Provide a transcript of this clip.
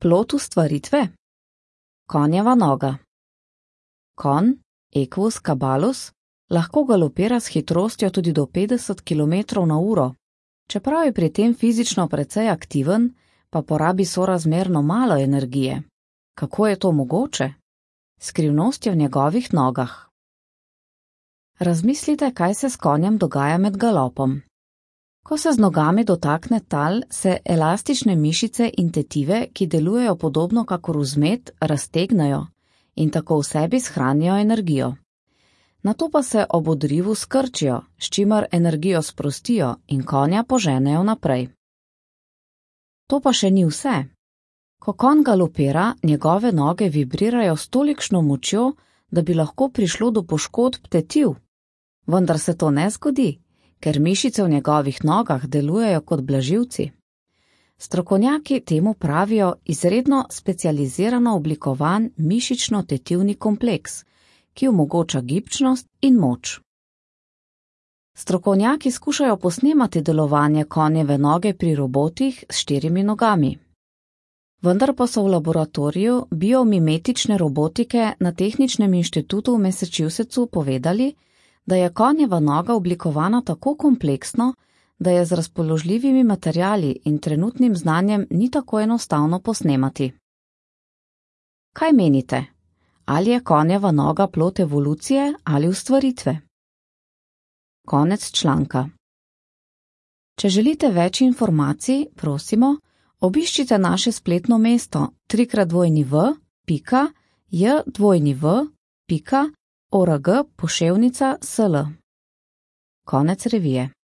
Plod ustvaritve? Konjeva noga. Konj, Equus caballus, lahko galopira s hitrostjo tudi do 50 km/h. Čeprav je pri tem fizično precej aktiven, pa porabi sorazmerno malo energije. Kako je to mogoče? Skrivnost je v njegovih nogah. Razmislite, kaj se s konjem dogaja med galopom. Ko se z nogami dotakne tal, se elastične mišice in tetive, ki delujejo podobno kakor vzmet, raztegnejo in tako v sebi shranijo energijo. Nato pa se ob odrivu skrčijo, s čimer energijo sprostijo in konja poženejo naprej. To pa še ni vse. Ko konj galopira, njegove noge vibrirajo s tolikšno močjo, da bi lahko prišlo do poškodb tetiv. Vendar se to ne zgodi, ker mišice v njegovih nogah delujejo kot blažilci. Strokovnjaki temu pravijo izredno specializirano oblikovan mišično-tetivni kompleks, ki omogoča gibčnost in moč. Strokovnjaki skušajo posnemati delovanje konjeve noge pri robotih s 4 nogami. Vendar pa so v laboratoriju biomimetične robotike na Tehničnem inštitutu v Massachusettsu povedali, da je konjeva noga oblikovana tako kompleksno, da je z razpoložljivimi materiali in trenutnim znanjem ni tako enostavno posnemati. Kaj menite? Ali je konjeva noga plod evolucije ali ustvaritve? Konec članka. Če želite več informacij, prosimo, obiščite naše spletno mesto www.jw.org/sl. Konec revije.